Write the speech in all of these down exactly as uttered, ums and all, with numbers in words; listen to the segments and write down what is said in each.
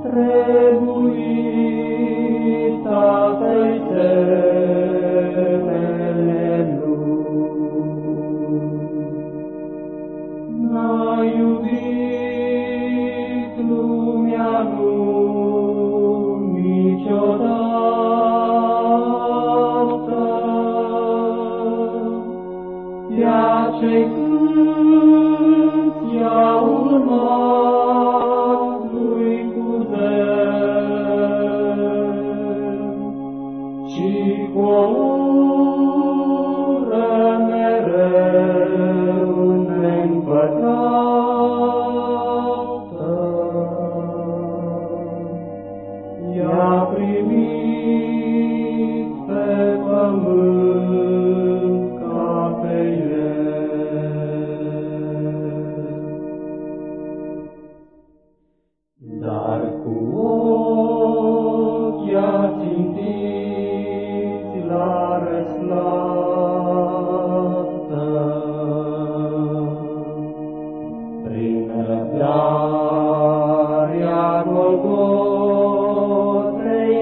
trebuit Tatăl temele lui. N-a iubit lumea nu niciodată, ea ce cânt i-a urmat lui cu zel, ci cu o ură mereu neîmpăcată. I-a primit pe pământ ca pe el, dar cu ochi a țintit la răsplată, prin răbdarea Golgotei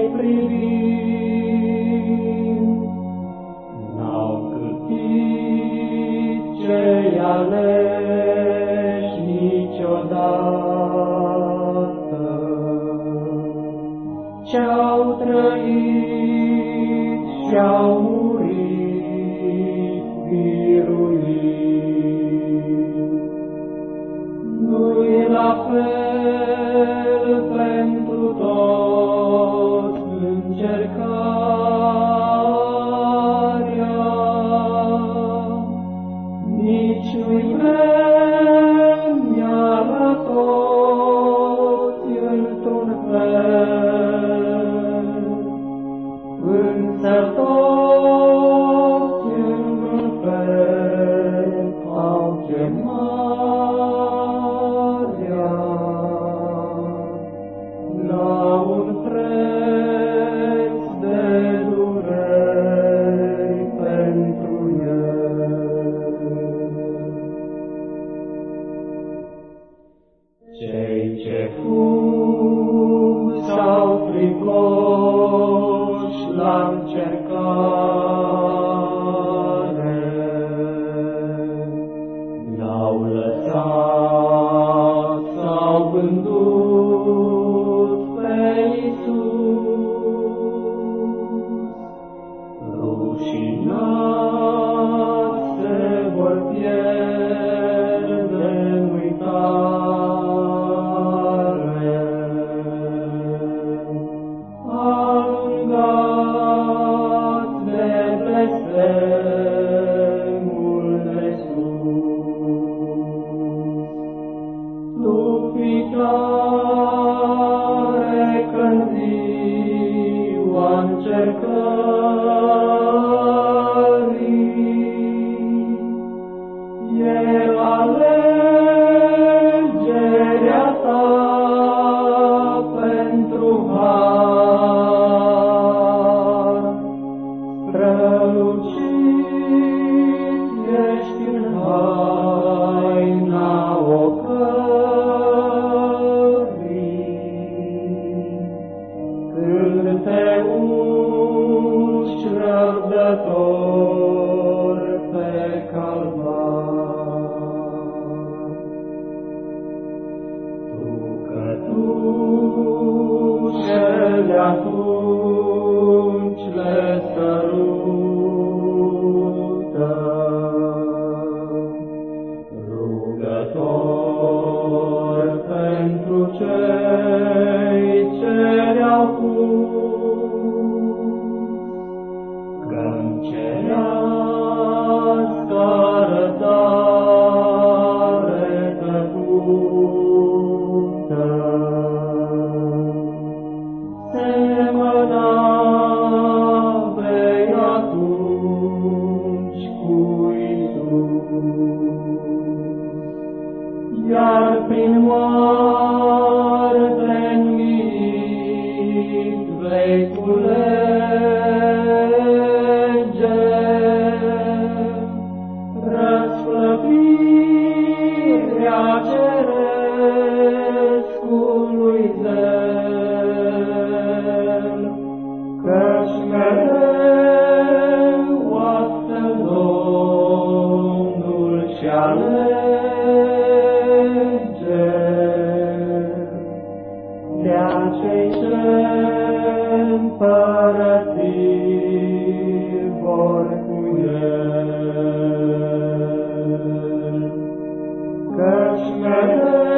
privind, n-au cârtit cei aleși niciodată, ce-au trăit și-au murit biruiți. Nu-i la fel pentru toți încercarea, nici nu-i vremea la toți într-un fel, însă toți într-un fel au chemarea la un preț de dureri pentru el. Cei ce fug sau fricoși la încercare, l-au lăsat sau vândut pe Iisus, rușinați se vor pierde în uitare, alungați de blestemul de sus. Tu fii tare că-n ziua încercării, e alegerea ta pentru har. Strălucit ești în haina ocării, când te uși răbdător pe calvar. Tu cătușele atunci le sărută, rugător pentru cei ce le-au pus, că-mi cerească arătare tăcută, semănare cei ce împărății vor cu El. Căci pe